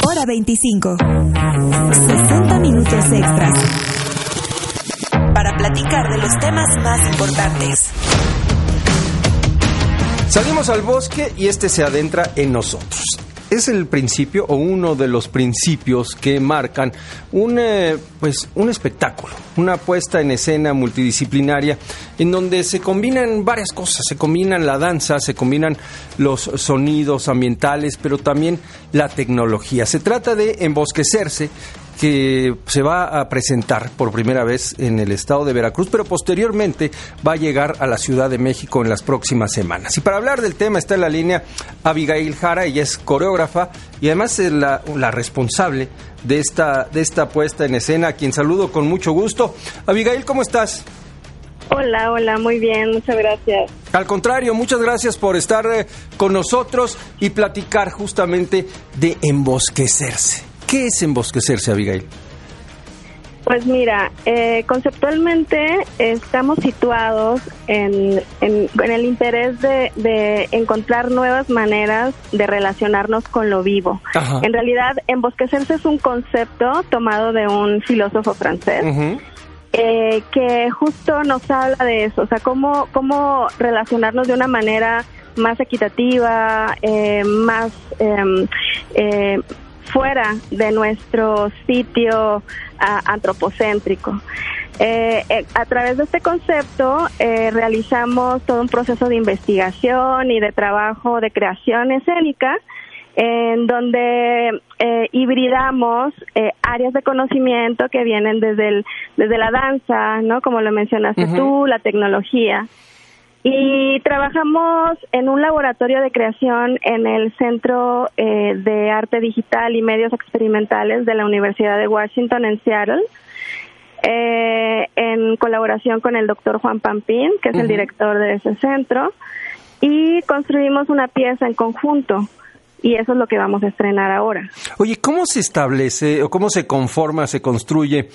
Hora 25. 60 minutos extras para platicar de los temas más importantes. Salimos al bosque y este se adentra en nosotros. Es el principio o uno de los principios que marcan un espectáculo, una puesta en escena multidisciplinaria en donde se combinan varias cosas, se combinan la danza, se combinan los sonidos ambientales, pero también la tecnología. Se trata de Embosquecerse, que se va a presentar por primera vez en el estado de Veracruz, pero posteriormente va a llegar a la Ciudad de México en las próximas semanas. Y para hablar del tema está en la línea Abigail Jara. Ella es coreógrafa y además es la responsable de esta puesta en escena, a quien saludo con mucho gusto. Abigail, ¿cómo estás? Hola, muy bien, muchas gracias. Al contrario, muchas gracias por estar con nosotros y platicar justamente de Embosquecerse. ¿Qué es Embosquecerse, Abigail? Pues mira, conceptualmente estamos situados en el interés de encontrar nuevas maneras de relacionarnos con lo vivo. Ajá. En realidad, embosquecerse es un concepto tomado de un filósofo francés. Uh-huh. Que justo nos habla de eso, o sea, cómo relacionarnos de una manera más equitativa, más fuera de nuestro sitio antropocéntrico. A través de este concepto realizamos todo un proceso de investigación y de trabajo de creación escénica, en donde hibridamos áreas de conocimiento que vienen desde la danza, ¿no? Como lo mencionaste uh-huh. tú, la tecnología. Y trabajamos en un laboratorio de creación en el Centro de Arte Digital y Medios Experimentales de la Universidad de Washington en Seattle, en colaboración con el doctor Juan Pampín, que es el director de ese centro, y construimos una pieza en conjunto. Y eso es lo que vamos a estrenar ahora. Oye, ¿cómo se establece o cómo se conforma, se construye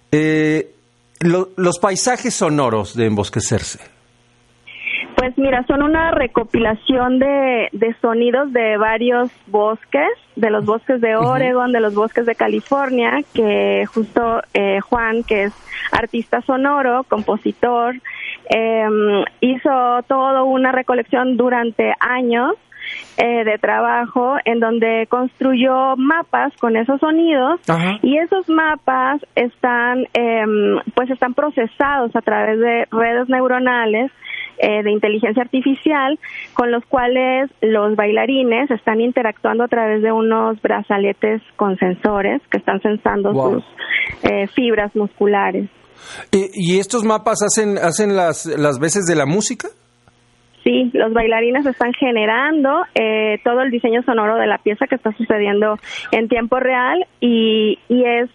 los paisajes sonoros de Embosquecerse? Pues mira, son una recopilación de sonidos de varios bosques, de los bosques de Oregon, de los bosques de California, que justo Juan, que es artista sonoro, compositor, hizo toda una recolección durante años de trabajo en donde construyó mapas con esos sonidos. Ajá. Y esos mapas están procesados a través de redes neuronales de inteligencia artificial, con los cuales los bailarines están interactuando a través de unos brazaletes con sensores que están sensando sus fibras musculares. ¿Y estos mapas hacen las veces de la música? Sí, los bailarines están generando todo el diseño sonoro de la pieza que está sucediendo en tiempo real y es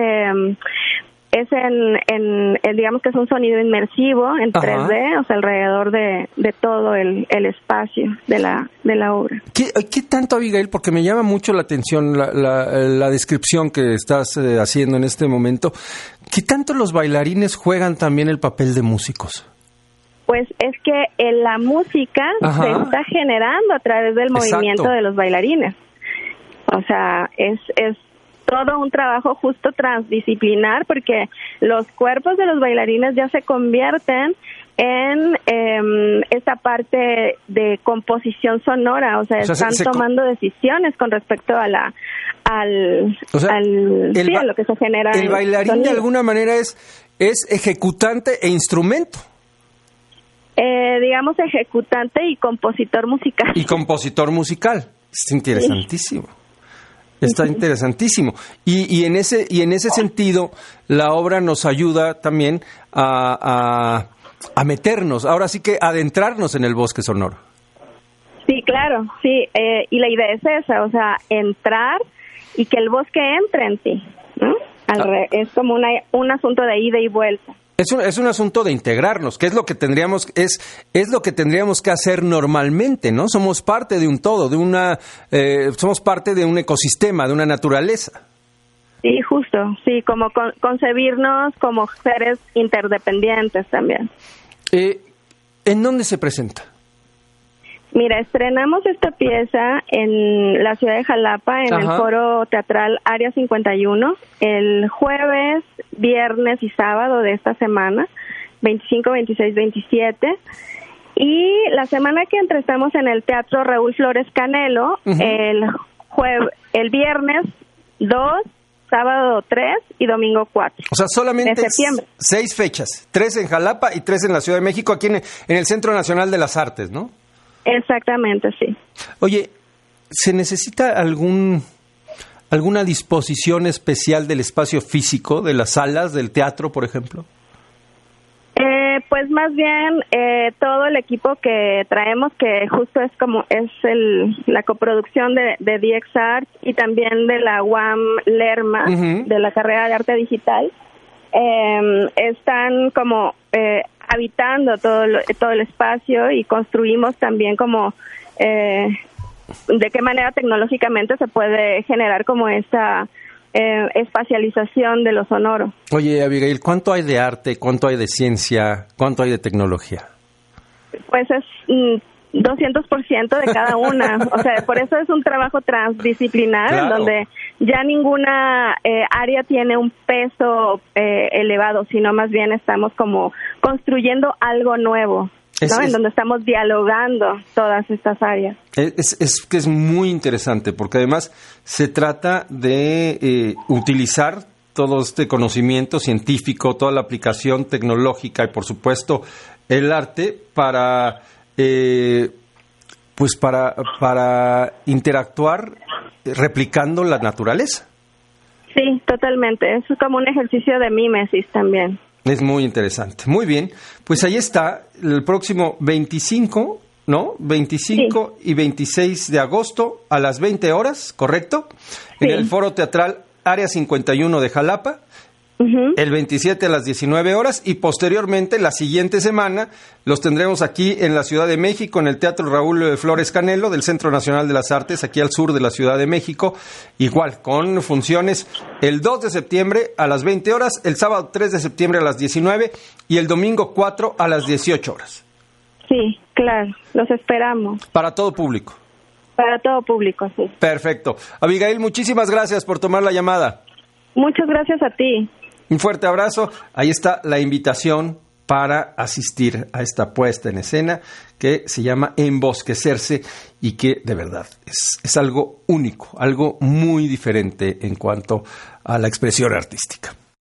digamos que es un sonido inmersivo en 3D, o sea, alrededor de todo el espacio de la obra. ¿Qué tanto, Abigail? Porque me llama mucho la atención la descripción que estás haciendo en este momento. ¿Qué tanto los bailarines juegan también el papel de músicos? Pues es que la música se está generando a través del movimiento de los bailarines. O sea, es todo un trabajo justo transdisciplinar, porque los cuerpos de los bailarines ya se convierten en esta parte de composición sonora, o sea están tomando decisiones con respecto a a lo que se genera. El bailarín sonido. De alguna manera es ejecutante e instrumento. Digamos ejecutante y compositor musical. Es interesantísimo. Sí. Está interesantísimo. Y en ese sentido, la obra nos ayuda también a meternos, ahora sí que adentrarnos en el bosque sonoro. Sí, claro, sí. Y la idea es esa, o sea, entrar y que el bosque entre en ti, ¿no? Es como un asunto de ida y vuelta. Es un asunto de integrarnos, que es lo que tendríamos que hacer normalmente, ¿no? Somos parte de un todo, somos parte de un ecosistema, de una naturaleza. Sí, justo, sí, como concebirnos como seres interdependientes también. ¿En dónde se presenta? Mira, estrenamos esta pieza en la ciudad de Jalapa, en el Foro Teatral Área 51, el jueves, viernes y sábado de esta semana, 25, 26, 27. Y la semana que entra estamos en el Teatro Raúl Flores Canelo, el viernes 2, sábado 3 y domingo 4. O sea, solamente de septiembre. 6 fechas, 3 en Jalapa y 3 en la Ciudad de México, aquí en el Centro Nacional de las Artes, ¿no? Exactamente, sí. Oye, ¿se necesita alguna disposición especial del espacio físico, de las salas, del teatro, por ejemplo? Pues más bien todo el equipo que traemos, que justo es la coproducción de DXArt y también de la UAM Lerma, de la carrera de arte digital, están como habitando todo el espacio, y construimos también como de qué manera tecnológicamente se puede generar como esta espacialización de lo sonoro. Oye, Abigail, ¿cuánto hay de arte, cuánto hay de ciencia, cuánto hay de tecnología? Pues es 200% de cada una. O sea, por eso es un trabajo transdisciplinar, claro, en donde ya ninguna área tiene un peso elevado, sino más bien estamos como construyendo algo nuevo, ¿no? En donde estamos dialogando todas estas áreas. Es que es muy interesante, porque además se trata de utilizar todo este conocimiento científico, toda la aplicación tecnológica y, por supuesto, el arte para interactuar replicando la naturaleza. Sí, totalmente. Es como un ejercicio de mímesis también. Es muy interesante. Muy bien. Pues ahí está el próximo 25, ¿no? 25 sí. Y 26 de agosto a las 20 horas, ¿correcto? Sí. En el Foro Teatral Área 51 de Jalapa. El 27 a las 19 horas y posteriormente la siguiente semana los tendremos aquí en la Ciudad de México, en el Teatro Raúl Flores Canelo del Centro Nacional de las Artes, aquí al sur de la Ciudad de México, igual con funciones el 2 de septiembre a las 20 horas, el sábado 3 de septiembre a las 19 y el domingo 4 a las 18 horas. Sí, claro, los esperamos. Para todo público. Para todo público, sí. Perfecto. Abigail, muchísimas gracias por tomar la llamada. Muchas gracias a ti. Un fuerte abrazo. Ahí está la invitación para asistir a esta puesta en escena que se llama Embosquecerse y que de verdad es algo único, algo muy diferente en cuanto a la expresión artística.